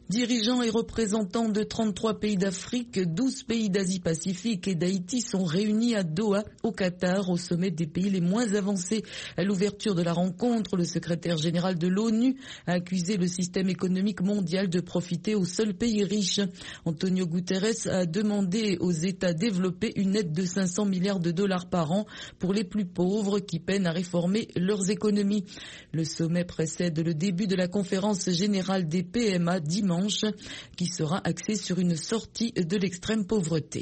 Dirigeants et représentants de 33 pays d'Afrique, 12 pays d'Asie-Pacifique et d'Haïti sont réunis à Doha, au Qatar, au sommet des pays les moins avancés. À l'ouverture de la rencontre, le secrétaire général de l'ONU a accusé le système économique mondial de profiter aux seuls pays riches. Antonio Guterres a demandé aux États développés une aide de 500 milliards de dollars par an pour les plus pauvres qui peinent à réformer leurs économies. Le sommet précède le début de la conférence générale des PMA dimanche, qui sera axée sur une sortie de l'extrême pauvreté.